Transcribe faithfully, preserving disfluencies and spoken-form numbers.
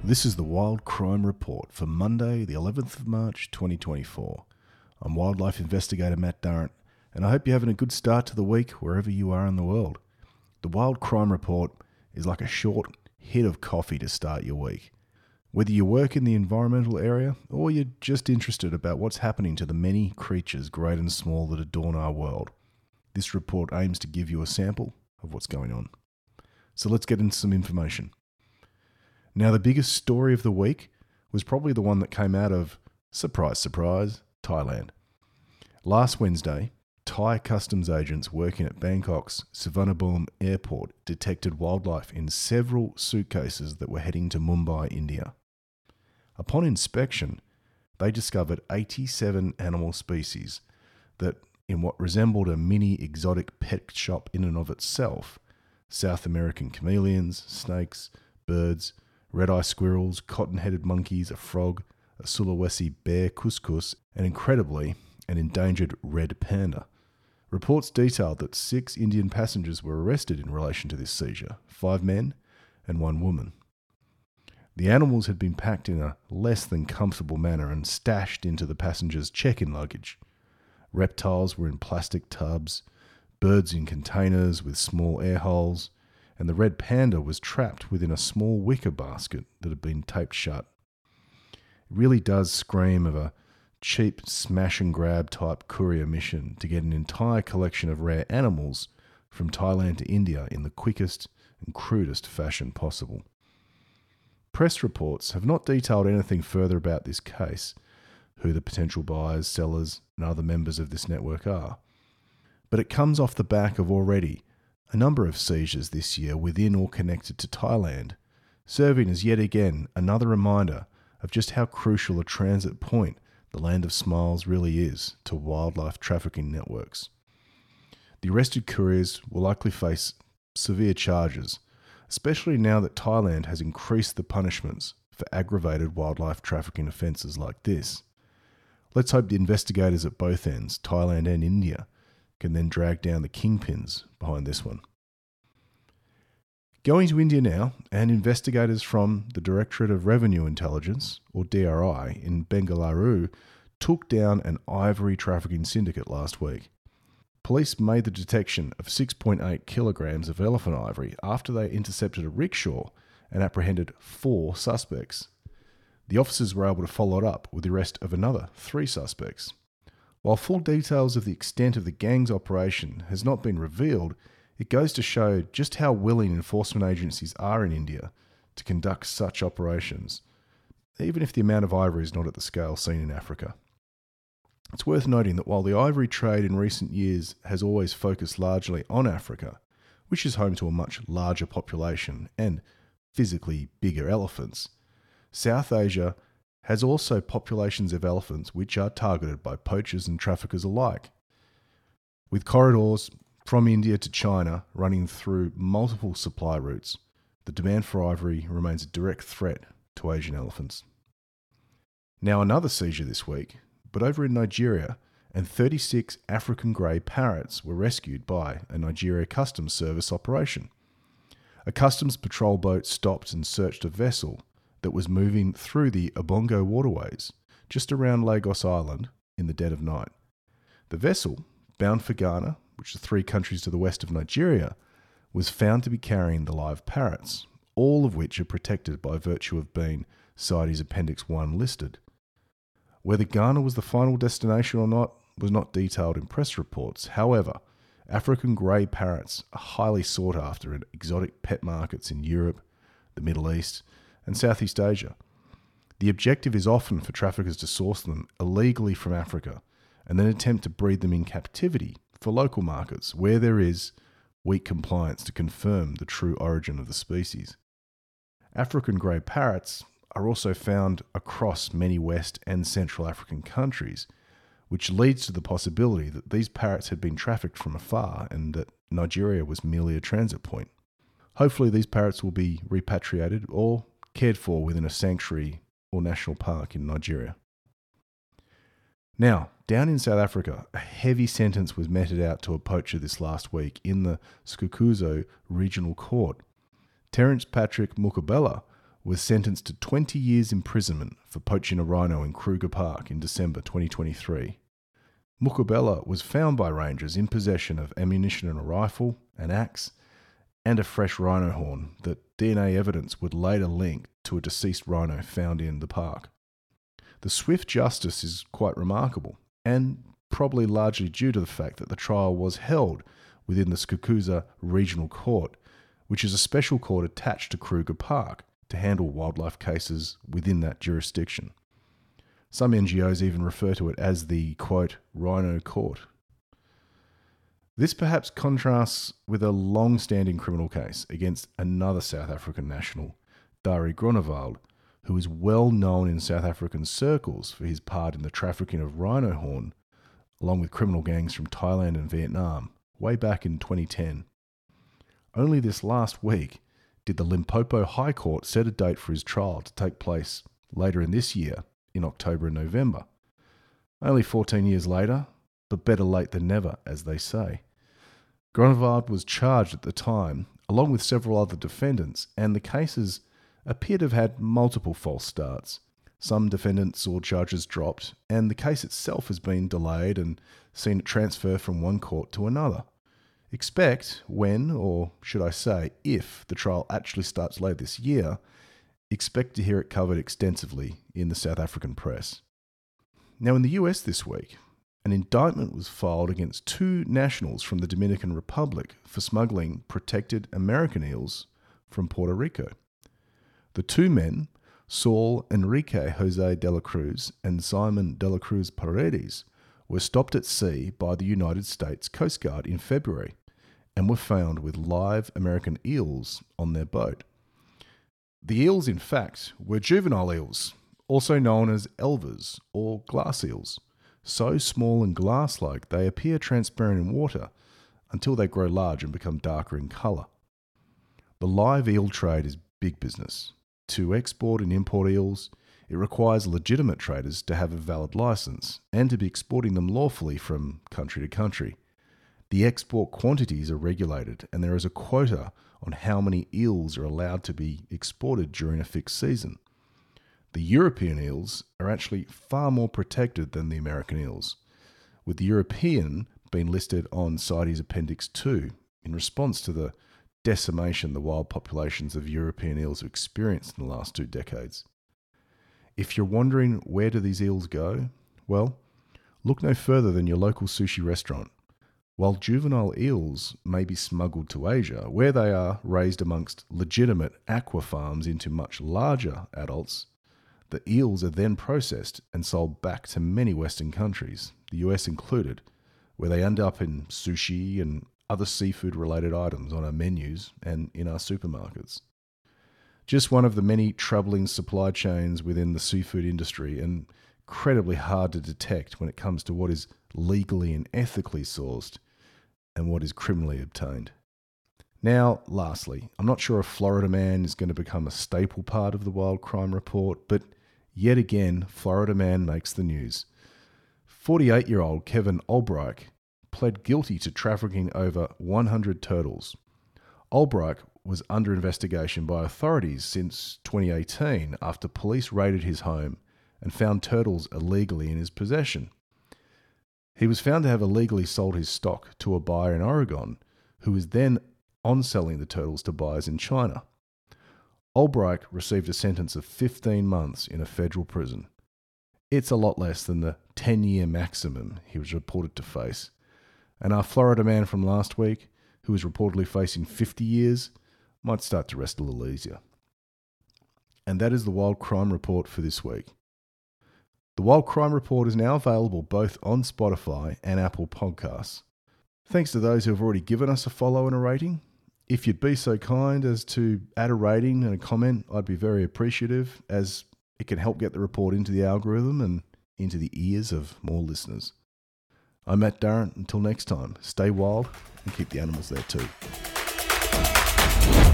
This is the Wild Crime Report for Monday, the eleventh of March, twenty twenty-four. I'm wildlife investigator Matt Durrant, and I hope you're having a good start to the week wherever you are in the world. The Wild Crime Report is like a short hit of coffee to start your week. Whether you work in the environmental area or you're just interested about what's happening to the many creatures great and small that adorn our world, this report aims to give you a sample of what's going on. So let's get into some information. Now, the biggest story of the week was probably the one that came out of, surprise, surprise, Thailand. Last Wednesday, Thai customs agents working at Bangkok's Suvarnabhumi airport detected wildlife in several suitcases that were heading to Mumbai, India. Upon inspection, they discovered eighty-seven animal species that, in what resembled a mini exotic pet shop in and of itself, South American chameleons, snakes, birds, red-eye squirrels, cotton-headed monkeys, a frog, a Sulawesi bear couscous, and incredibly, an endangered red panda. Reports detailed that six Indian passengers were arrested in relation to this seizure, five men and one woman. The animals had been packed in a less than comfortable manner and stashed into the passengers' check-in luggage. Reptiles were in plastic tubs, birds in containers with small air holes, and the red panda was trapped within a small wicker basket that had been taped shut. It really does scream of a cheap smash-and-grab type courier mission to get an entire collection of rare animals from Thailand to India in the quickest and crudest fashion possible. Press reports have not detailed anything further about this case, who the potential buyers, sellers, and other members of this network are. But it comes off the back of already a number of seizures this year within or connected to Thailand, serving as yet again another reminder of just how crucial a transit point the Land of Smiles really is to wildlife trafficking networks. The arrested couriers will likely face severe charges, especially now that Thailand has increased the punishments for aggravated wildlife trafficking offences like this. Let's hope the investigators at both ends, Thailand and India, can then drag down the kingpins behind this one. Going to India now, and investigators from the Directorate of Revenue Intelligence, or D R I, in Bengaluru took down an ivory trafficking syndicate last week. Police made the detection of six point eight kilograms of elephant ivory after they intercepted a rickshaw and apprehended four suspects. The officers were able to follow it up with the arrest of another three suspects. While full details of the extent of the gang's operation has not been revealed, it goes to show just how willing enforcement agencies are in India to conduct such operations, even if the amount of ivory is not at the scale seen in Africa. It's worth noting that while the ivory trade in recent years has always focused largely on Africa, which is home to a much larger population and physically bigger elephants, South Asia has also populations of elephants which are targeted by poachers and traffickers alike. With corridors from India to China running through multiple supply routes, the demand for ivory remains a direct threat to Asian elephants. Now, another seizure this week, but over in Nigeria, and thirty-six African grey parrots were rescued by a Nigeria Customs Service operation. A customs patrol boat stopped and searched a vessel that was moving through the Obongo waterways, just around Lagos Island, in the dead of night. The vessel, bound for Ghana, which are three countries to the west of Nigeria, was found to be carrying the live parrots, all of which are protected by virtue of being CITES Appendix one listed. Whether Ghana was the final destination or not was not detailed in press reports. However, African grey parrots are highly sought after at exotic pet markets in Europe, the Middle East, and Southeast Asia. The objective is often for traffickers to source them illegally from Africa and then attempt to breed them in captivity for local markets where there is weak compliance to confirm the true origin of the species. African grey parrots are also found across many West and Central African countries, which leads to the possibility that these parrots had been trafficked from afar and that Nigeria was merely a transit point. Hopefully these parrots will be repatriated or cared for within a sanctuary or national park in Nigeria. Now, down in South Africa, a heavy sentence was meted out to a poacher this last week in the Skukuzo Regional Court. Terence Patrick Mukabela was sentenced to twenty years imprisonment for poaching a rhino in Kruger Park in December twenty twenty-three. Mukabela was found by rangers in possession of ammunition and a rifle, an axe, and a fresh rhino horn that D N A evidence would later link to a deceased rhino found in the park. The swift justice is quite remarkable, and probably largely due to the fact that the trial was held within the Skukuza Regional Court, which is a special court attached to Kruger Park to handle wildlife cases within that jurisdiction. Some N G Os even refer to it as the, quote, Rhino Court. This perhaps contrasts with a long-standing criminal case against another South African national, Dari Groenewald, who is well known in South African circles for his part in the trafficking of rhino horn, along with criminal gangs from Thailand and Vietnam, way back in twenty ten. Only this last week did the Limpopo High Court set a date for his trial to take place later in this year, in October and November. Only fourteen years later, but better late than never, as they say. Groenewald was charged at the time, along with several other defendants, and the cases appear to have had multiple false starts. Some defendants saw charges dropped, and the case itself has been delayed and seen it transfer from one court to another. Expect when, or should I say, if the trial actually starts later this year, expect to hear it covered extensively in the South African press. Now, in the U S this week, an indictment was filed against two nationals from the Dominican Republic for smuggling protected American eels from Puerto Rico. The two men, Saul Enrique Jose de la Cruz and Simon de la Cruz Paredes, were stopped at sea by the United States Coast Guard in February and were found with live American eels on their boat. The eels, in fact, were juvenile eels, also known as elvers or glass eels, so small and glass-like they appear transparent in water until they grow large and become darker in colour. The live eel trade is big business. To export and import eels, it requires legitimate traders to have a valid licence and to be exporting them lawfully from country to country. The export quantities are regulated, and there is a quota on how many eels are allowed to be exported during a fixed season. The European eels are actually far more protected than the American eels, with the European being listed on CITES Appendix two in response to the decimation the wild populations of European eels have experienced in the last two decades. If you're wondering where do these eels go, well, look no further than your local sushi restaurant. While juvenile eels may be smuggled to Asia, where they are raised amongst legitimate aqua farms into much larger adults, the eels are then processed and sold back to many Western countries, the U S included, where they end up in sushi and other seafood-related items on our menus and in our supermarkets. Just one of the many troubling supply chains within the seafood industry, and incredibly hard to detect when it comes to what is legally and ethically sourced and what is criminally obtained. Now, lastly, I'm not sure if Florida Man is going to become a staple part of the Wild Crime Report, but yet again, Florida Man makes the news. forty-eight-year-old Kevin Olbrich pled guilty to trafficking over one hundred turtles. Olbrich was under investigation by authorities since twenty eighteen after police raided his home and found turtles illegally in his possession. He was found to have illegally sold his stock to a buyer in Oregon, who was then on-selling the turtles to buyers in China. Olbrich received a sentence of fifteen months in a federal prison. It's a lot less than the ten-year maximum he was reported to face. And our Florida man from last week, who is reportedly facing fifty years, might start to rest a little easier. And that is the Wild Crime Report for this week. The Wild Crime Report is now available both on Spotify and Apple Podcasts. Thanks to those who have already given us a follow and a rating. If you'd be so kind as to add a rating and a comment, I'd be very appreciative, as it can help get the report into the algorithm and into the ears of more listeners. I'm Matt Durrant. Until next time, stay wild and keep the animals there too.